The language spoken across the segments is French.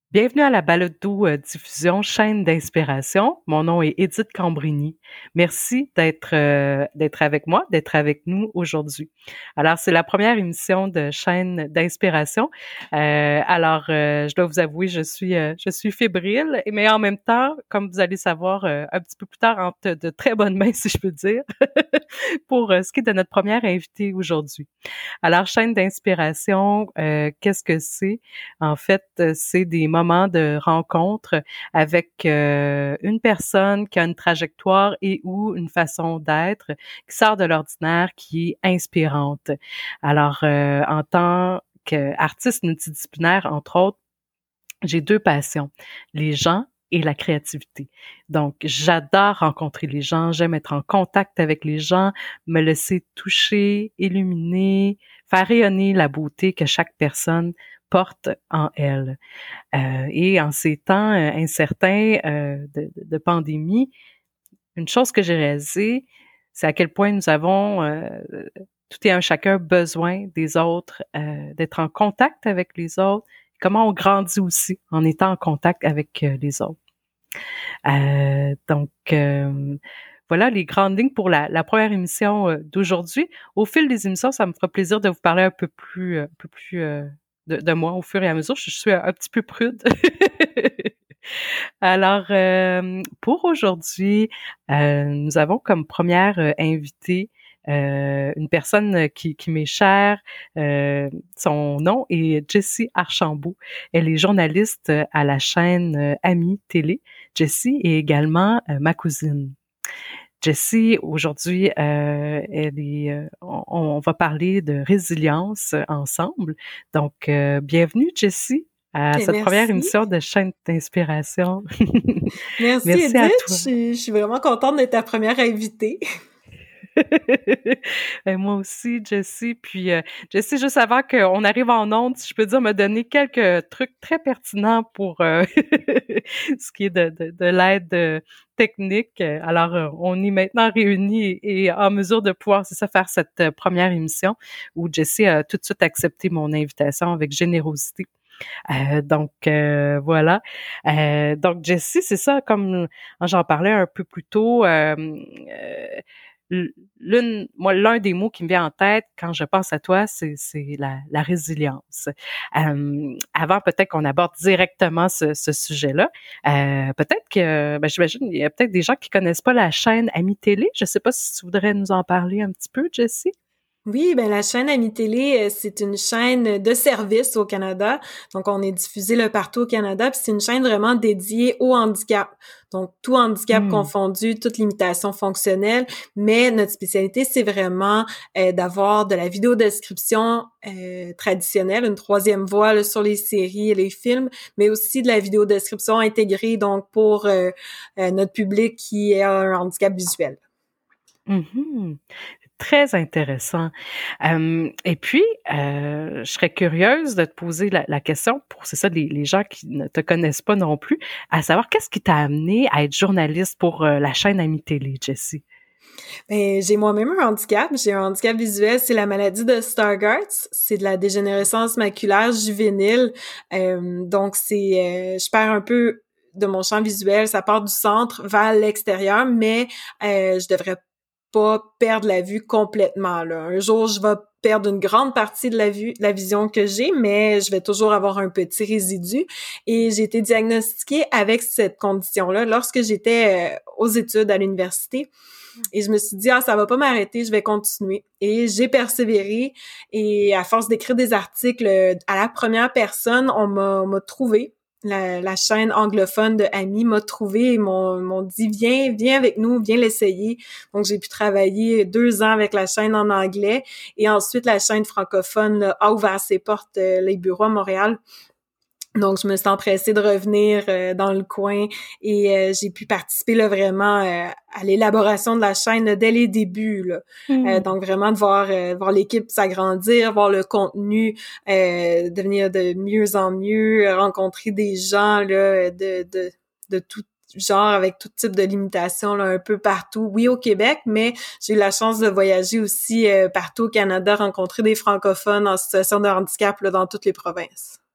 Bienvenue à la balado-diffusion Chaîne d'inspiration. Mon nom est Édith Cambrini. Merci d'être avec moi, d'être avec nous aujourd'hui. Alors, c'est la première émission de Chaîne d'inspiration. Je dois vous avouer, je suis fébrile, mais en même temps, comme vous allez savoir un petit peu plus tard, entre de très bonnes mains, si je peux dire, pour ce qui est de notre première invitée aujourd'hui. Alors, chaîne d'inspiration, qu'est-ce que c'est? En fait, c'est des moments de rencontre avec une personne qui a une trajectoire et ou une façon d'être qui sort de l'ordinaire, qui est inspirante. Alors, en tant qu'artiste multidisciplinaire, entre autres, j'ai deux passions, les gens et la créativité. Donc, j'adore rencontrer les gens, j'aime être en contact avec les gens, me laisser toucher, illuminer, faire rayonner la beauté que chaque personne porte en elle. Et en ces temps incertains de pandémie, une chose que j'ai réalisée, c'est à quel point nous avons tout et un chacun besoin des autres, d'être en contact avec les autres. Comment on grandit aussi en étant en contact avec les autres. Voilà les grandes lignes pour la première émission d'aujourd'hui. Au fil des émissions, ça me fera plaisir de vous parler un peu plus de moi au fur et à mesure. Je suis un petit peu prude. Alors, pour aujourd'hui, nous avons comme première invitée une personne qui m'est chère. Son nom est Jessie Archambault. Elle est journaliste à la chaîne Ami Télé. Jessie est également ma cousine. Jessie, aujourd'hui, on va parler de résilience ensemble. Donc, bienvenue Jessie à Bien, cette première merci. émission de Chaîne d'inspiration. Merci Merci à Edith, toi. je suis vraiment contente d'être ta première invitée. Moi aussi, Jessie. Puis, Jessie, juste avant qu'on arrive en ondes, si je peux dire, m'a donné quelques trucs très pertinents pour ce qui est de l'aide technique. Alors, on est maintenant réunis et en mesure de pouvoir, c'est ça, faire cette première émission où Jessie a tout de suite accepté mon invitation avec générosité. Voilà. Donc Jessie, c'est ça, comme j'en parlais un peu plus tôt, l'un des mots qui me vient en tête quand je pense à toi, c'est la résilience. Avant peut-être qu'on aborde directement ce sujet-là, peut-être que, j'imagine, il y a peut-être des gens qui connaissent pas la chaîne Ami Télé. Je sais pas si tu voudrais nous en parler un petit peu, Jessie. Oui, ben la chaîne Ami Télé, c'est une chaîne de service au Canada. Donc, on est diffusé là partout au Canada, puis c'est une chaîne vraiment dédiée au handicap. Donc, tout handicap Hmm. confondu, toute limitation fonctionnelle. Mais notre spécialité, c'est vraiment d'avoir de la vidéodescription traditionnelle, une troisième voie là, sur les séries et les films, mais aussi de la vidéodescription intégrée, donc pour notre public qui a un handicap visuel. Mhm. Très intéressant. Et puis, je serais curieuse de te poser la question pour, c'est ça, les gens qui ne te connaissent pas non plus, à savoir qu'est-ce qui t'a amené à être journaliste pour la chaîne Ami Télé, Jessie? Ben, j'ai moi-même un handicap. J'ai un handicap visuel, c'est la maladie de Stargardt. C'est de la dégénérescence maculaire juvénile. Donc, je perds un peu de mon champ visuel. Ça part du centre vers l'extérieur, mais je devrais pas perdre la vue complètement, là. Un jour, je vais perdre une grande partie de la vision que j'ai, mais je vais toujours avoir un petit résidu. Et j'ai été diagnostiquée avec cette condition-là lorsque j'étais aux études à l'université. Et je me suis dit, ça va pas m'arrêter, je vais continuer. Et j'ai persévéré. Et à force d'écrire des articles à la première personne, on m'a trouvé. La chaîne anglophone de Ami m'a trouvé et m'ont dit, viens avec nous, viens l'essayer. Donc, j'ai pu travailler 2 ans avec la chaîne en anglais. Et ensuite, la chaîne francophone là, a ouvert ses portes, les bureaux à Montréal. Donc, je me suis empressée de revenir dans le coin et j'ai pu participer là, vraiment à l'élaboration de la chaîne là, dès les débuts. Là. Hmm. Donc, vraiment de voir l'équipe s'agrandir, voir le contenu devenir de mieux en mieux, rencontrer des gens là, de tout genre, avec tout type de limitations là, un peu partout. Oui, au Québec, mais j'ai eu la chance de voyager aussi partout au Canada, rencontrer des francophones en situation de handicap là, dans toutes les provinces.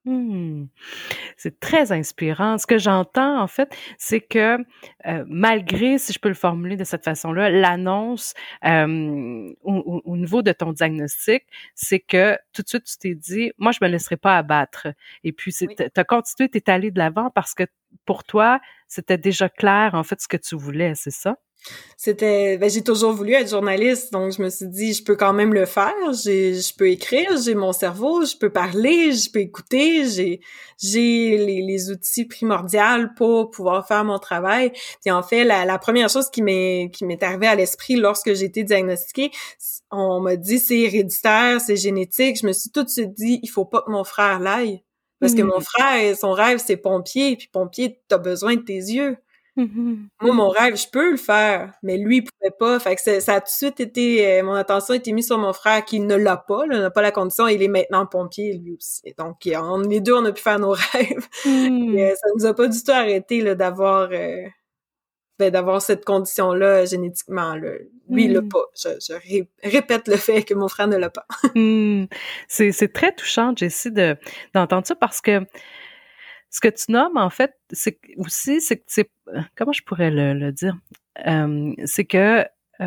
Mmh. C'est très inspirant. Ce que j'entends, en fait, c'est que, malgré, si je peux le formuler de cette façon-là, l'annonce, au niveau de ton diagnostic, c'est que tout de suite, tu t'es dit: «Moi, je me laisserai pas abattre» et puis Oui. tu as continué, tu es allé de l'avant parce que pour toi, c'était déjà clair, en fait, ce que tu voulais, c'est ça? J'ai toujours voulu être journaliste, donc je me suis dit, je peux quand même le faire. Je peux écrire, j'ai mon cerveau, je peux parler, je peux écouter, j'ai les outils primordiaux pour pouvoir faire mon travail. Puis en fait, la première chose qui m'est arrivée à l'esprit lorsque j'ai été diagnostiquée, on m'a dit c'est héréditaire, c'est génétique. Je me suis tout de suite dit, il faut pas que mon frère l'aille. Parce que mon Mmh. frère, son rêve, c'est pompier, puis pompier, t'as besoin de tes yeux. Mmh Moi, mh. mon rêve, je peux le faire, mais lui, il pouvait pas. Fait que ça a tout de suite été, mon attention a été mise sur mon frère qui ne l'a pas, là, n'a pas la condition. Il est maintenant pompier, lui aussi. Donc, les deux, on a pu faire nos rêves. Et, Mmh. ça nous a pas du tout arrêté, là, d'avoir cette condition-là génétiquement, là. Lui, il l'a Mmh. pas. Répète le fait que mon frère ne l'a pas. Mmh. C'est très touchant, Jessie, d'entendre ça parce que ce que tu nommes, en fait, c'est que c'est comment je pourrais le dire? C'est que,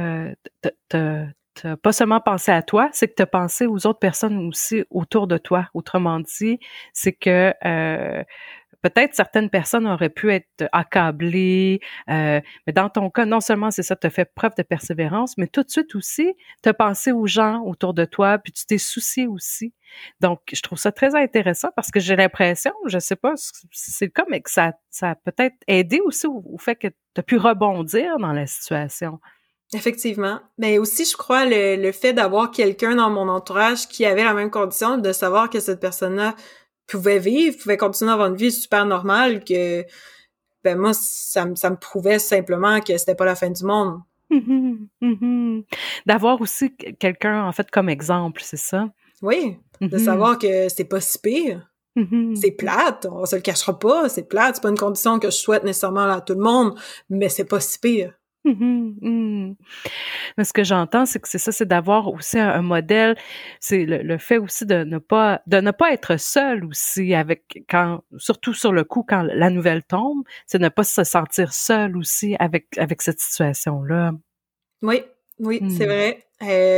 tu pas seulement pensé à toi, c'est que tu as pensé aux autres personnes aussi autour de toi. Autrement dit, c'est que, peut-être certaines personnes auraient pu être accablées, mais dans ton cas, non seulement c'est ça, tu as fait preuve de persévérance, mais tout de suite aussi, tu as pensé aux gens autour de toi, puis tu t'es soucié aussi. Donc, je trouve ça très intéressant parce que j'ai l'impression, je sais pas si c'est le cas, mais que ça a peut-être aidé aussi au fait que tu as pu rebondir dans la situation. Effectivement. Mais aussi, je crois, le fait d'avoir quelqu'un dans mon entourage qui avait la même condition, de savoir que cette personne-là pouvait vivre, pouvait continuer à avoir une vie super normale, que ben moi, ça me prouvait simplement que c'était pas la fin du monde. Mmh mh. Mmh. D'avoir aussi quelqu'un, en fait, comme exemple, c'est ça? Oui, de Mmh. savoir que c'est pas si pire. Mmh C'est plate, on se le cachera pas, c'est plate, c'est pas une condition que je souhaite nécessairement à tout le monde, mais c'est pas si pire. Mmh mmh. Mais ce que j'entends, c'est que c'est ça, c'est d'avoir aussi un modèle. C'est le fait aussi de ne pas être seul aussi avec quand surtout sur le coup, quand la nouvelle tombe, c'est ne pas se sentir seul aussi avec cette situation-là. Oui, oui, c'est Mmh. vrai.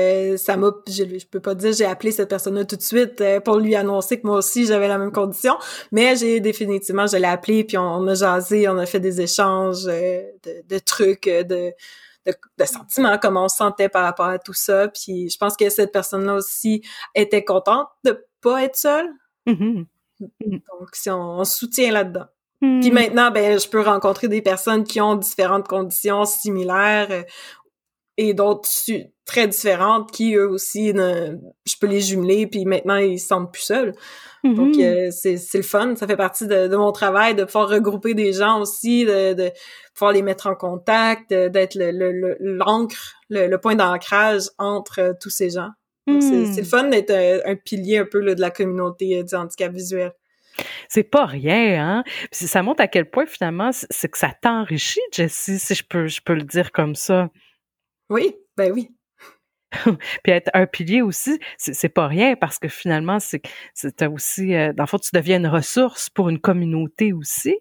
Je peux pas dire j'ai appelé cette personne-là tout de suite pour lui annoncer que moi aussi j'avais la même condition, mais je l'ai appelé puis on a jasé, on a fait des échanges de trucs, de sentiments, comment on se sentait par rapport à tout ça. Puis je pense que cette personne-là aussi était contente de pas être seule. Mmh mh. Donc si on se soutient là-dedans. Puis Mmh. maintenant, ben je peux rencontrer des personnes qui ont différentes conditions similaires. Et d'autres très différentes qui, eux aussi, je peux les jumeler, puis maintenant, ils se sentent plus seuls. Donc, Mmh c'est le fun. Ça fait partie de mon travail de pouvoir regrouper des gens aussi, de pouvoir les mettre en contact, d'être l'encre, le point d'ancrage entre tous ces gens. Donc, c'est le Mmh. fun d'être un pilier un peu là, de la communauté du handicap visuel. C'est pas rien, hein? Puis ça montre à quel point finalement c'est que ça t'enrichit, Jessie, si je peux le dire comme ça. Oui, ben oui. Puis être un pilier aussi, c'est pas rien parce que finalement, tu aussi, dans le fond, tu deviens une ressource pour une communauté aussi.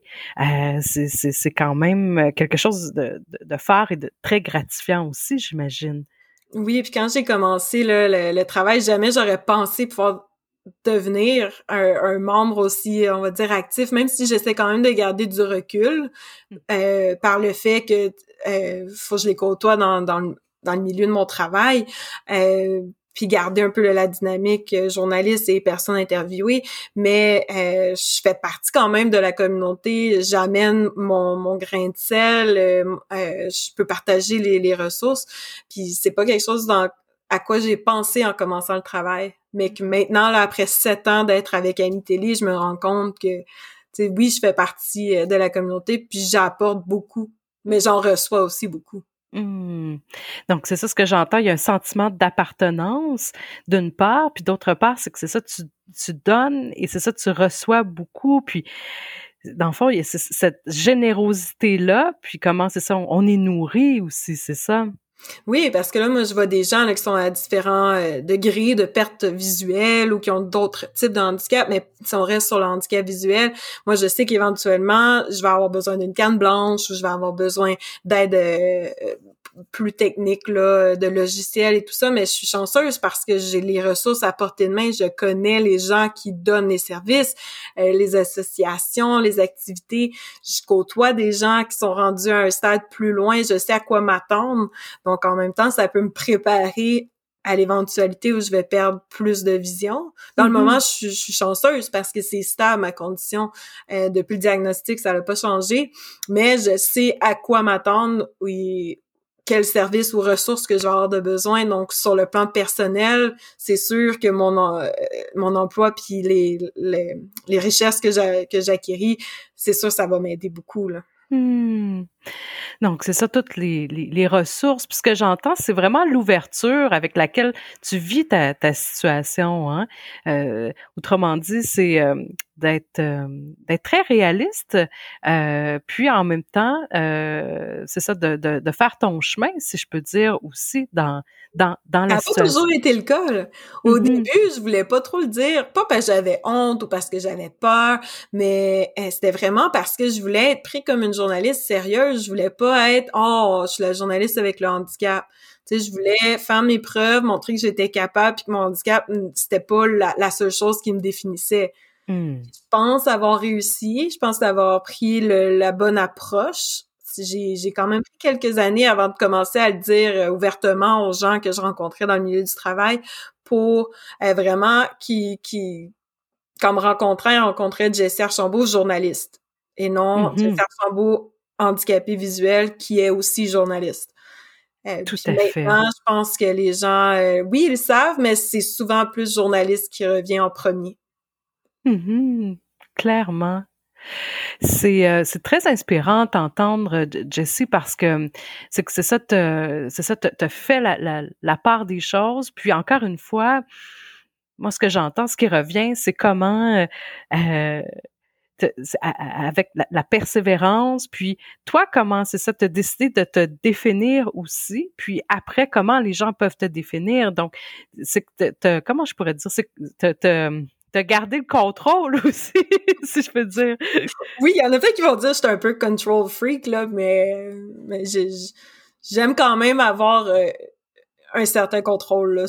C'est quand même quelque chose de fort et de très gratifiant aussi, j'imagine. Oui, puis quand j'ai commencé là, le travail, jamais j'aurais pensé pouvoir devenir un membre aussi, on va dire, actif, même si j'essaie quand même de garder du recul, Mmh. par le fait que faut que je les côtoie dans le milieu de mon travail, puis garder un peu la dynamique journaliste et personnes interviewées, mais je fais partie quand même de la communauté, j'amène mon grain de sel, je peux partager les ressources, puis c'est pas quelque chose à quoi j'ai pensé en commençant le travail, mais que maintenant, là, après 7 ans d'être avec Annie Télé, je me rends compte que, tu sais, oui, je fais partie de la communauté, puis j'apporte beaucoup, mais j'en reçois aussi beaucoup. Mmh. Donc c'est ça ce que j'entends, il y a un sentiment d'appartenance d'une part, puis d'autre part, c'est que c'est ça, tu donnes et c'est ça, tu reçois beaucoup, puis dans le fond, il y a cette générosité-là, puis comment c'est ça, on est nourri aussi, c'est ça? Oui, parce que là, moi, je vois des gens là, qui sont à différents degrés de perte visuelle ou qui ont d'autres types de handicap, mais si on reste sur le handicap visuel, moi, je sais qu'éventuellement, je vais avoir besoin d'une canne blanche ou je vais avoir besoin d'aide plus technique, là, de logiciels et tout ça, mais je suis chanceuse parce que j'ai les ressources à portée de main, je connais les gens qui donnent les services, les associations, les activités, je côtoie des gens qui sont rendus à un stade plus loin, je sais à quoi m'attendre. Donc, en même temps, ça peut me préparer à l'éventualité où je vais perdre plus de vision. Dans le moment, je suis chanceuse parce que c'est stable, ma condition. Depuis le diagnostic, ça n'a pas changé. Mais je sais à quoi m'attendre, oui, quel service ou ressources que je vais avoir de besoin. Donc, sur le plan personnel, c'est sûr que mon emploi puis les richesses que j'acquéris, c'est sûr ça va m'aider beaucoup, là. Mmh. Donc, c'est ça, toutes les ressources. Puis ce que j'entends, c'est vraiment l'ouverture avec laquelle tu vis ta situation, hein. Autrement dit, c'est d'être très réaliste, puis en même temps, c'est ça, de faire ton chemin, si je peux dire aussi, dans Ça la a pas toujours situation. été le cas, là. Au début, Mhm. je voulais pas trop le dire, pas parce que j'avais honte ou parce que j'avais peur, mais c'était vraiment parce que je voulais être pris comme une journaliste sérieuse. Je voulais pas être « Oh, je suis la journaliste avec le handicap ». Tu sais, je voulais faire mes preuves, montrer que j'étais capable puis que mon handicap, c'était pas la seule chose qui me définissait. Mm. Je pense avoir réussi, je pense avoir pris la bonne approche. J'ai quand même pris quelques années avant de commencer à le dire ouvertement aux gens que je rencontrais dans le milieu du travail pour vraiment quand me rencontraient, ils rencontraient Jessie Archambault, journaliste, et non Jessie Mhm. Archambault, handicapée visuelle, qui est aussi journaliste. Tout Puis à fait. maintenant, je pense que les gens, oui, ils le savent, mais c'est souvent plus journaliste qui revient en premier. Mhm. Clairement. C'est très inspirant d'entendre Jessie parce que c'est ça, te fait la part des choses. Puis encore une fois, moi, ce que j'entends, ce qui revient, c'est comment euh, avec la persévérance, puis toi, comment c'est ça, t'as décidé de te définir aussi, puis après, comment les gens peuvent te définir. Donc, c'est que comment je pourrais dire, c'est que t'as gardé le contrôle aussi, si je peux dire. Oui, il y en a plein qui vont dire que je suis un peu control freak, là, mais j'aime quand même avoir un certain contrôle là,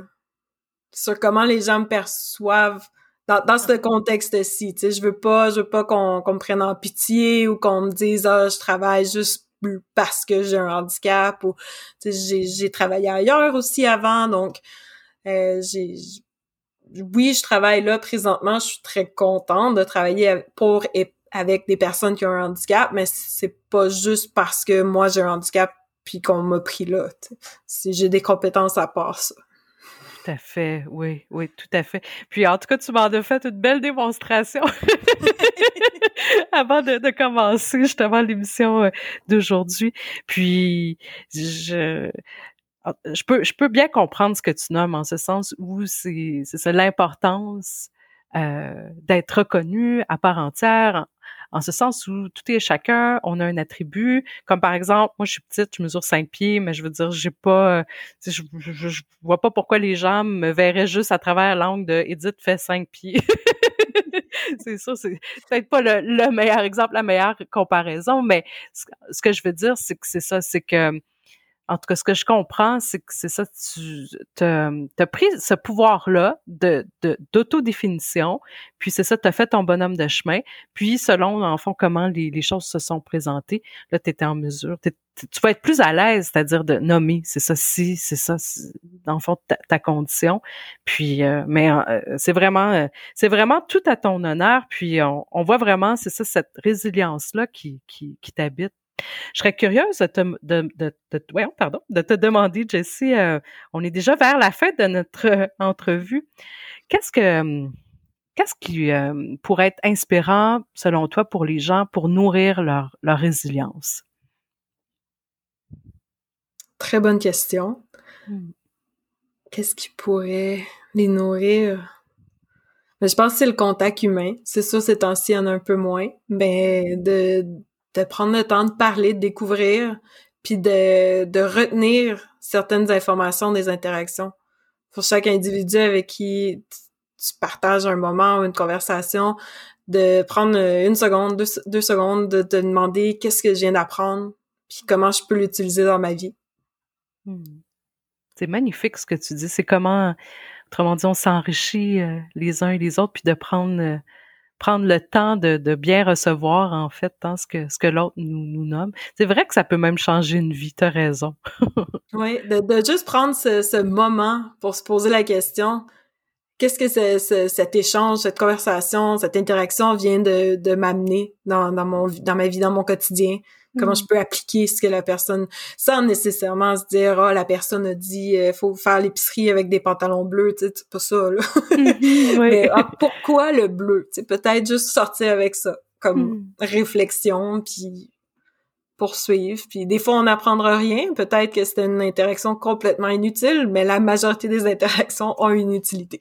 sur comment les gens me perçoivent dans ce contexte-ci. Tu sais, je veux pas qu'on me prenne en pitié ou qu'on me dise ah je travaille juste parce que j'ai un handicap ou tu sais, j'ai travaillé ailleurs aussi avant, donc oui, je travaille là présentement, je suis très contente de travailler pour et avec des personnes qui ont un handicap, mais c'est pas juste parce que moi j'ai un handicap puis qu'on m'a pris là. J'ai des compétences à part ça. Tout à fait, oui, oui, tout à fait. Puis en tout cas, tu m'en as fait une belle démonstration avant de commencer justement l'émission d'aujourd'hui. Puis je je peux bien comprendre ce que tu nommes en ce sens où c'est ça l'importance d'être reconnu à part entière en ce sens où tout est chacun, on a un attribut, comme par exemple, moi je suis petite, je mesure 5 pieds, mais je veux dire, j'ai pas, je vois pas pourquoi les gens me verraient juste à travers l'angle de Edith fait 5 pieds. C'est ça, c'est peut-être pas le meilleur exemple, la meilleure comparaison, mais ce que je veux dire, c'est que c'est ça, c'est que en tout cas, ce que je comprends, c'est que c'est ça, tu t'as pris ce pouvoir-là d'autodéfinition, puis c'est ça, tu as fait ton bonhomme de chemin, puis selon, en fond, comment les choses se sont présentées, là, tu étais en mesure, tu vas être plus à l'aise, c'est-à-dire de nommer, c'est ça, si, c'est ça, dans le fond, ta condition, puis, mais c'est vraiment tout à ton honneur, puis on voit vraiment, c'est ça, cette résilience-là qui t'habite. Je serais curieuse voyons, pardon, de te demander, Jessie, on est déjà vers la fin de notre entrevue. Qu'est-ce que, qu'est-ce qui pourrait être inspirant, selon toi, pour les gens pour nourrir leur résilience? Très bonne question. Mm. Qu'est-ce qui pourrait les nourrir? Mais je pense que c'est le contact humain. C'est sûr, ces temps-ci, il y en a un peu moins. Mais de prendre le temps de parler, de découvrir, puis de retenir certaines informations des interactions. Pour chaque individu avec qui tu partages un moment ou une conversation, de prendre une seconde, deux secondes, de te demander qu'est-ce que je viens d'apprendre, puis comment je peux l'utiliser dans ma vie. C'est magnifique ce que tu dis. C'est comment, autrement dit, on s'enrichit les uns et les autres, puis de prendre le temps de bien recevoir, en fait, ce que l'autre nous nomme. C'est vrai que ça peut même changer une vie, t'as raison. Oui, de juste prendre ce moment pour se poser la question, qu'est-ce que cet échange, cette conversation, cette interaction vient de m'amener dans ma vie, dans mon quotidien? Comment je peux appliquer ce que la personne, sans nécessairement se dire, la personne a dit, faut faire l'épicerie avec des pantalons bleus, tu sais, c'est pas ça, là. Oui. Mais pourquoi le bleu? Tu sais, peut-être juste sortir avec ça, comme réflexion, puis poursuivre. Puis des fois, on n'apprendra rien. Peut-être que c'était une interaction complètement inutile, mais la majorité des interactions ont une utilité.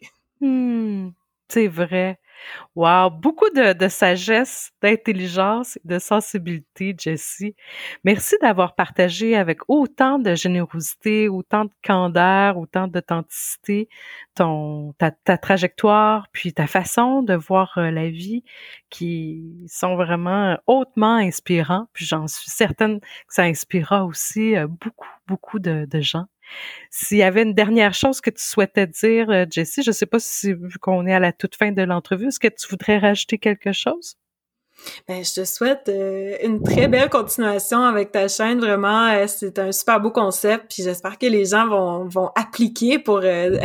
C'est vrai. Wow, beaucoup de sagesse, d'intelligence et de sensibilité, Jessie. Merci d'avoir partagé avec autant de générosité, autant de candeur, autant d'authenticité ta trajectoire, puis ta façon de voir la vie, qui sont vraiment hautement inspirants. Puis j'en suis certaine que ça inspirera aussi beaucoup de gens. S'il y avait une dernière chose que tu souhaitais dire, Jessie, je ne sais pas si, vu qu'on est à la toute fin de l'entrevue, est-ce que tu voudrais rajouter quelque chose? Ben, je te souhaite une très belle continuation avec ta chaîne. Vraiment, c'est un super beau concept. Puis j'espère que les gens vont appliquer pour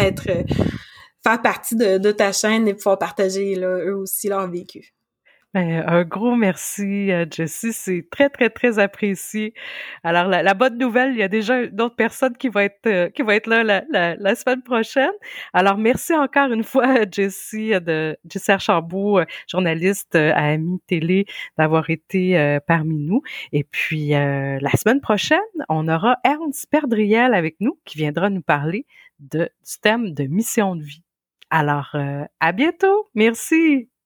faire partie de ta chaîne et pouvoir partager là, eux aussi leur vécu. Ben, un gros merci, Jessie, c'est très, très, très apprécié. Alors, la bonne nouvelle, il y a déjà une autre personne qui va être là la semaine prochaine. Alors, merci encore une fois, Jessie Archambault, journaliste à Ami Télé, d'avoir été parmi nous. Et puis, la semaine prochaine, on aura Ernst Perdriel avec nous, qui viendra nous parler du thème de mission de vie. Alors, à bientôt. Merci.